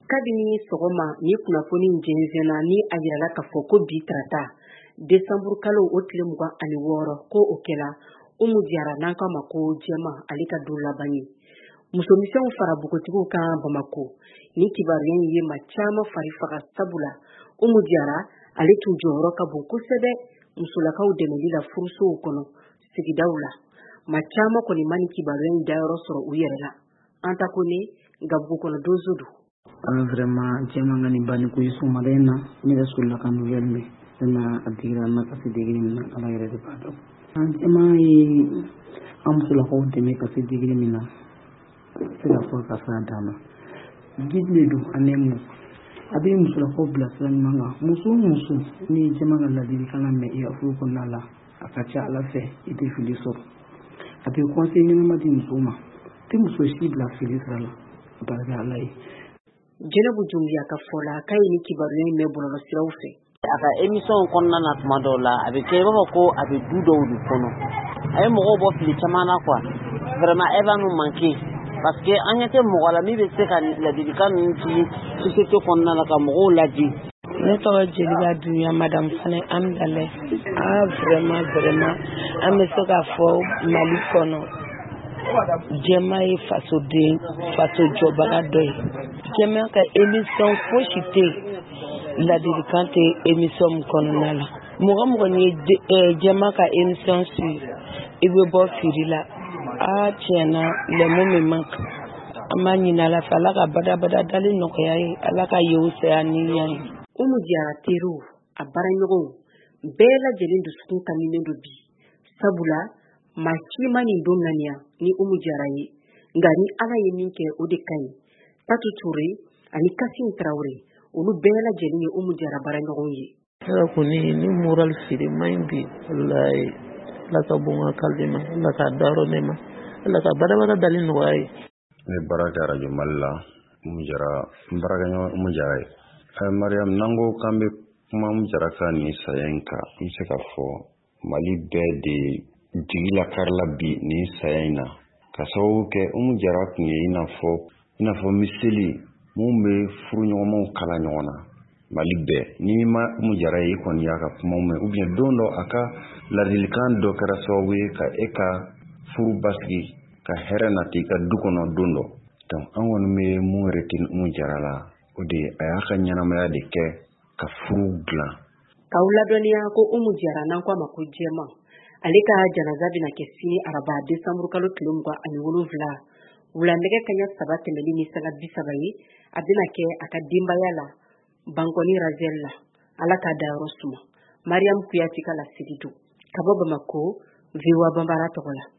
kabini sɔgɔma ni kunnafoni jɛnsɛnna ni a yirala k'a fɔ ko bi tarata desanburu kalo o tile 26 ko o kɛla Umu Diarra n'an k'a ma ko Jɛma ale ka don laban ye. Musomisɛnw fara bogotigiw kan Bamako ni kibaruya in ye maa caman fari faga sabula Umu Diarra ale tun jɔyɔrɔ ka bon kosɛbɛ musolakaw dɛmɛli la furusow kɔnɔ sigidaw la. Maa caman kɔni ma ni kibaruya in dayɔrɔ sɔrɔ u yɛrɛ la. An ta ko ne Gabugu kɔnɔ Donzo do. Vraiment Jɛma ngani bani ko Sumarena ni rasul kan yelme na adira na kasi digiri na ala yɛrɛ de b'a dɔn. Jɛma ye an musolakaw dɛmɛ kasi digiri min na se ka fɔ ka fara d'a ma. Gidle do ani mu a bɛ musolakaw bila sira ɲuman kan muso ni Jɛma ka ladilikan lamɛn i ka furu kɔnɔna la a ka ca ala fɛ i tɛ fili sɔrɔ a bɛ conseil ɲɛnama di muso ma tɛ muso si bila fili sira la barika ala ye. Jɛnɛbu Dunbiya ka fɔ la k'a ye ni kibaruya in mɛn bɔlɔlɔsiraw fɛ. A ka émission kɔnɔna na tuma dɔw la a bɛ kɛ i b'a fɔ ko a bɛ du dɔw de kɔnɔ a ye mɔgɔw bɔ fili caman na quoi vraiment elle va nous manquer parce que an ɲɛ tɛ mɔgɔ la min bɛ se ka ladilikan ninnu di société kɔnɔna la ka mɔgɔw ladi. Ne tɔgɔ Jeliba Dunbiya madame Fane Amdalaye. Vraiment an bɛ se k'a fɔ Mali kɔnɔ Jɛma ye faso jɔbaga dɔ ye. Jɛma ka émission fosi tɛ ladilikan tɛ émission min kɔnɔna la. Mɔgɔ ni ye Jɛma ka émission suit i bɛ bɔ firi la. Tiɲɛna lɛmu min man kan an b'a ɲini ala fɛ ala ka badabada dali nɔgɔya ye ala ka yew saya ni ya ye. Umu Diarra teriw a baaraɲɔgɔnw bɛɛ lajɛlen dusukun kaminen do bi sabula maa si ma nin don ŋaniya ni Umu Diarra ye nka ni ala ye min kɛ o de ka ɲi. Patu Ture ani Kassim Traoré olu bɛɛ lajɛlen ye Umu Diarra baaraɲɔgɔnw ye. Kuni ni moral firi man bi wallahi ala ka bon ka kalima ala ka daro ne ma ala ka badabada dali nɔgɔya ye. Ne baraka radio Mali Umu Diarra baraka Umu Diarra ye. Mariam nango kan bɛ kuma Umu Diarra ka ni saya in kan n bɛ se ka fɔ Mali bɛɛ de jigi lakarila bi ni saya in na ka sababu kɛ Umu Diarra tun ye i n'a fɔ miseli mun bɛ furu ɲɔgɔnmaw kala ɲɔgɔn na Mali bɛɛ ni ma Umu Diarra ye i kɔni y'a ka kumaw mɛn ou bien don dɔ a ka ladilikan dɔ kɛra sababu ye ka e ka furu basigi ka hɛrɛ nati i ka du kɔnɔ don dɔ donc an kɔni bɛ mun retenu Umu Diarra la o de a y'a ka ɲɛnamaya de kɛ ka furu dilan. K'aw ladɔnniya ko Umu Diarra n'an k'a ma ko Jɛma ale ka janaza bɛna kɛ sini araba desanburu kalo tile 27 wulanɛgɛ kaɲɛ 3 tɛmɛli ni saga 30 ye a bɛna kɛ a ka denbaya la Bankɔni Razɛl la ala k'a dayɔrɔ suma. Mariam Kuyate ka laseli don ka bɔ Bamako VOA Bambara tɔgɔ la.